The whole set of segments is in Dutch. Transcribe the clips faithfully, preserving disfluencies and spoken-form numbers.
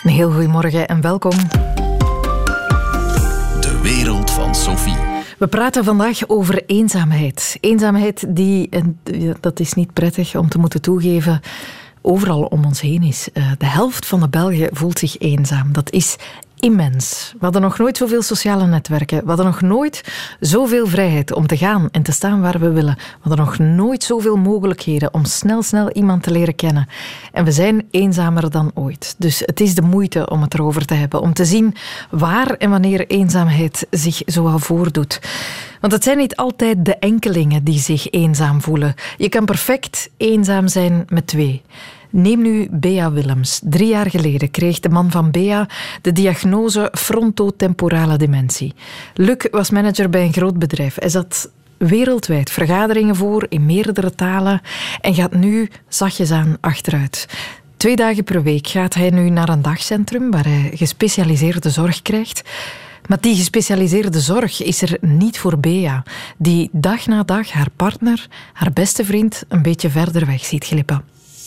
Een heel goedemorgen en welkom. De wereld van Sophie. We praten vandaag over eenzaamheid. Eenzaamheid die, en dat is niet prettig om te moeten toegeven, overal om ons heen is. De helft van de Belgen voelt zich eenzaam. Dat is immens. We hadden nog nooit zoveel sociale netwerken. We hadden nog nooit zoveel vrijheid om te gaan en te staan waar we willen. We hadden nog nooit zoveel mogelijkheden om snel, snel iemand te leren kennen. En we zijn eenzamer dan ooit. Dus het is de moeite om het erover te hebben. Om te zien waar en wanneer eenzaamheid zich zoal voordoet. Want het zijn niet altijd de enkelingen die zich eenzaam voelen. Je kan perfect eenzaam zijn met twee. Neem nu Bea Willems. Drie jaar geleden kreeg de man van Bea de diagnose frontotemporale dementie. Luc was manager bij een groot bedrijf. Hij zat wereldwijd vergaderingen voor in meerdere talen en gaat nu zachtjes aan achteruit. Twee dagen per week gaat hij nu naar een dagcentrum waar hij gespecialiseerde zorg krijgt. Maar die gespecialiseerde zorg is er niet voor Bea, die dag na dag haar partner, haar beste vriend, een beetje verder weg ziet glippen.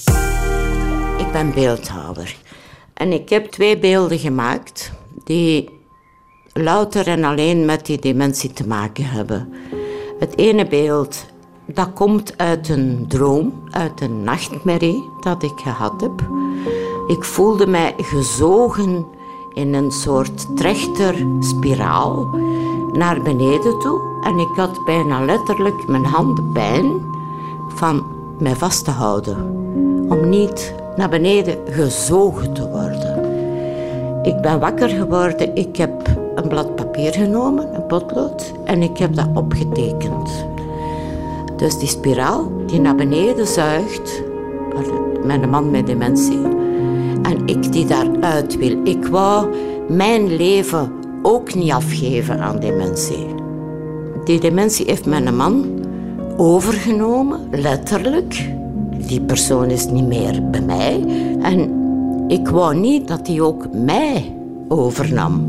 Ik ben beeldhouwer en ik heb twee beelden gemaakt die louter en alleen met die dementie te maken hebben. Het ene beeld, dat komt uit een droom, uit een nachtmerrie dat ik gehad heb. Ik voelde mij gezogen in een soort trechterspiraal naar beneden toe en ik had bijna letterlijk mijn handen pijn van mij vast te houden, om niet naar beneden gezogen te worden. Ik ben wakker geworden, ik heb een blad papier genomen, een potlood, en ik heb dat opgetekend. Dus die spiraal die naar beneden zuigt, met een man met dementie, en ik die daaruit wil. Ik wou mijn leven ook niet afgeven aan dementie. Die dementie heeft mijn man overgenomen, letterlijk. Die persoon is niet meer bij mij. En ik wou niet dat hij ook mij overnam.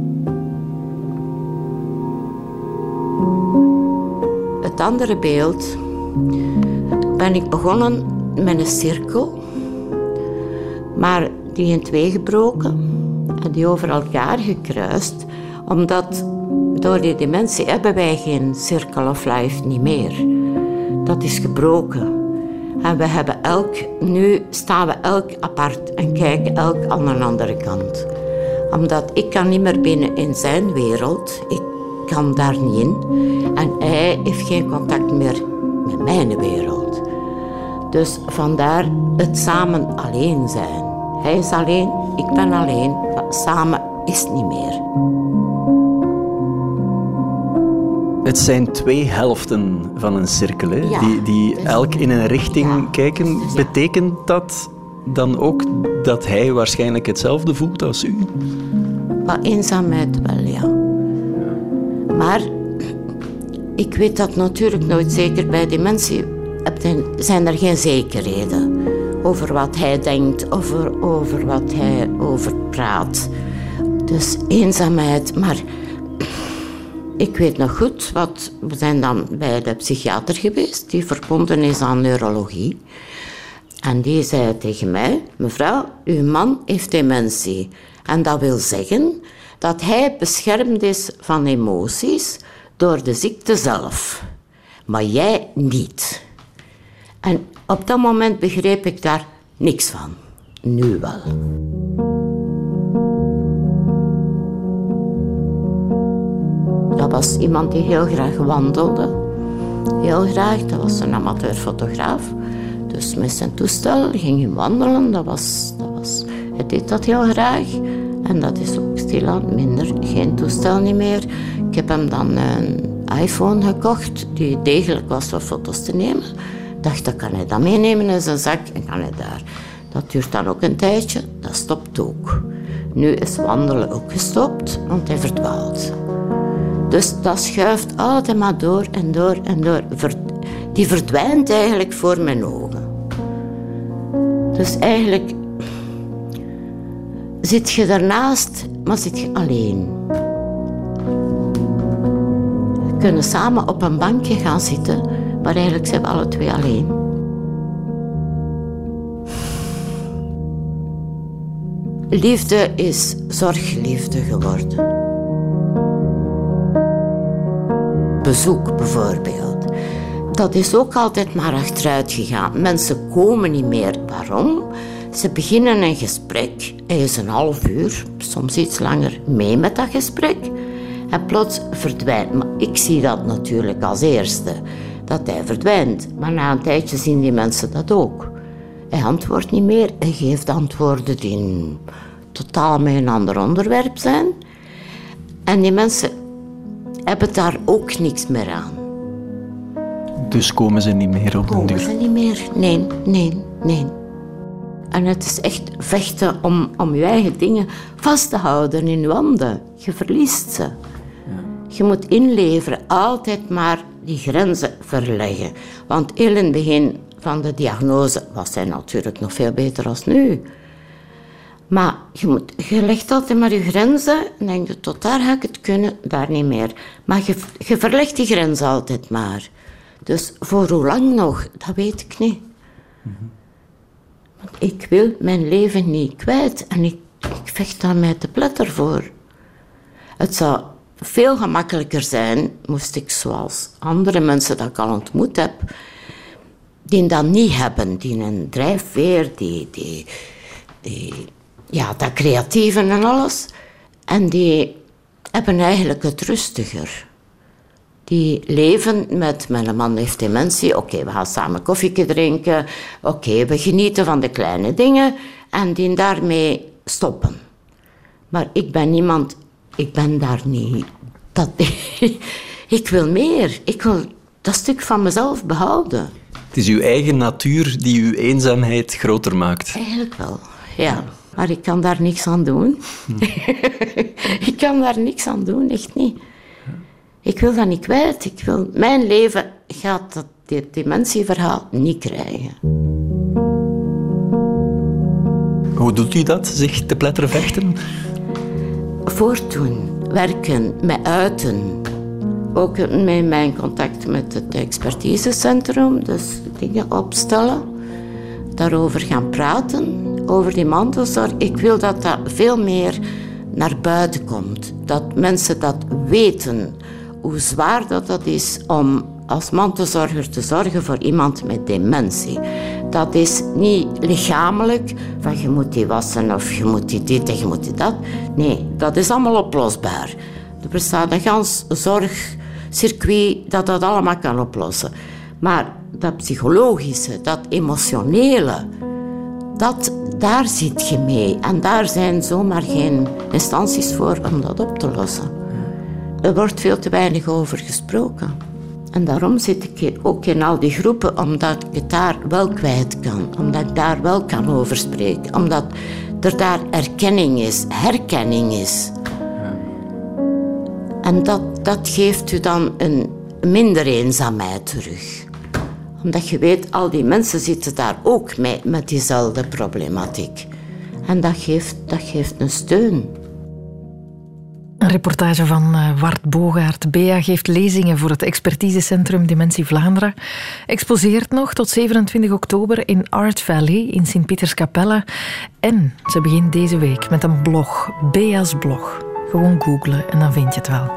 Het andere beeld ben ik begonnen met een cirkel, maar die in twee gebroken en die over elkaar gekruist, omdat door die dementie hebben wij geen circle of life niet meer. Dat is gebroken. En we hebben elk, nu staan we elk apart en kijken elk aan een andere kant. Omdat ik kan niet meer binnen in zijn wereld, ik kan daar niet in. En hij heeft geen contact meer met mijn wereld. Dus vandaar het samen alleen zijn. Hij is alleen, ik ben alleen, samen is niet meer. Het zijn twee helften van een cirkel, hè? Ja, die, die dus, elk in een richting ja, kijken. dus, ja. Betekent dat dan ook dat hij waarschijnlijk hetzelfde voelt als u? Wat eenzaamheid wel, ja. Maar ik weet dat natuurlijk nooit zeker. Bij dementie zijn er geen zekerheden over wat hij denkt, over, over wat hij over praat. Dus eenzaamheid, maar ik weet nog goed, wat, we zijn dan bij de psychiater geweest, die verbonden is aan neurologie. En die zei tegen mij, mevrouw, uw man heeft dementie. En dat wil zeggen dat hij beschermd is van emoties door de ziekte zelf. Maar jij niet. En op dat moment begreep ik daar niks van. Nu wel. Dat was iemand die heel graag wandelde. Heel graag, dat was een amateurfotograaf. Dus met zijn toestel ging hij wandelen. Dat was, dat was, hij deed dat heel graag. En dat is ook stilaan minder. Geen toestel niet meer. Ik heb hem dan een iPhone gekocht die degelijk was voor foto's te nemen. Ik dacht, dan kan hij dat meenemen in zijn zak en kan hij daar. Dat duurt dan ook een tijdje. Dat stopt ook. Nu is wandelen ook gestopt, want hij verdwaalt. Dus dat schuift altijd maar door en door en door. Die verdwijnt eigenlijk voor mijn ogen. Dus eigenlijk zit je daarnaast, maar zit je alleen. We kunnen samen op een bankje gaan zitten, maar eigenlijk zijn we alle twee alleen. liefde is zorgliefde geworden. Bezoek bijvoorbeeld. Dat is ook altijd maar achteruit gegaan. Mensen komen niet meer. Waarom? Ze beginnen een gesprek. Hij is een half uur, soms iets langer, mee met dat gesprek. En plots verdwijnt. Maar ik zie dat natuurlijk als eerste. Dat hij verdwijnt. Maar na een tijdje zien die mensen dat ook. Hij antwoordt niet meer. Hij geeft antwoorden die totaal met een ander onderwerp zijn. En die mensen hebben daar ook niks meer aan. Dus komen ze niet meer op den duur? Komen ze niet meer? Nee, nee, nee. En het is echt vechten om, om je eigen dingen vast te houden in je handen. Je verliest ze. Ja. Je moet inleveren, altijd maar die grenzen verleggen. Want heel in het begin van de diagnose was hij natuurlijk nog veel beter dan nu. Maar je, moet, je legt altijd maar je grenzen en denk je, tot daar ga ik het kunnen, daar niet meer. Maar je, je verlegt die grenzen altijd maar. Dus voor hoe lang nog, dat weet ik niet. Mm-hmm. Want ik wil mijn leven niet kwijt en ik, ik vecht daar mij te pletter voor. Het zou veel gemakkelijker zijn, moest ik zoals andere mensen dat ik al ontmoet heb, die dat niet hebben, die een drijfveer, die, die, die ja, dat creatieve en alles. En die hebben eigenlijk het rustiger. Die leven met, mijn man heeft dementie, oké, okay, we gaan samen koffie drinken, oké, okay, we genieten van de kleine dingen en die daarmee stoppen. Maar ik ben niemand, ik ben daar niet, dat, ik wil meer, ik wil dat stuk van mezelf behouden. Het is uw eigen natuur die uw eenzaamheid groter maakt. Eigenlijk wel, ja. Maar ik kan daar niks aan doen. Hm. Ik kan daar niks aan doen, echt niet. Ik wil dat niet kwijt. Ik wil, mijn leven gaat dat dit dementieverhaal niet krijgen. Hoe doet u dat, zich te pletteren vechten? Voortdoen, werken, mij uiten. Ook met mijn contact met het expertisecentrum, dus dingen opstellen. Daarover gaan praten, over die mantelzorg. Ik wil dat dat veel meer naar buiten komt. Dat mensen dat weten, hoe zwaar dat, dat is om als mantelzorger te zorgen voor iemand met dementie. Dat is niet lichamelijk, van je moet die wassen of je moet die dit en je moet die dat. Nee, dat is allemaal oplosbaar. Er bestaat een gans zorgcircuit dat dat allemaal kan oplossen. Maar dat psychologische, dat emotionele, dat, daar zit je mee. En daar zijn zomaar geen instanties voor om dat op te lossen. Er wordt veel te weinig over gesproken. En daarom zit ik ook in al die groepen, omdat ik het daar wel kwijt kan. Omdat ik daar wel kan over spreken. Omdat er daar erkenning is, herkenning is. En dat, dat geeft u dan een minder eenzaamheid terug. Omdat je weet, al die mensen zitten daar ook mee met diezelfde problematiek. En dat geeft, dat geeft een steun. Een reportage van uh, Wart Bogaert. Bea geeft lezingen voor het expertisecentrum Dementie Vlaanderen. Exposeert nog tot zevenentwintig oktober in Art Valley in Sint-Pieterskapelle. En ze begint deze week met een blog, Bea's blog. Gewoon googlen en dan vind je het wel.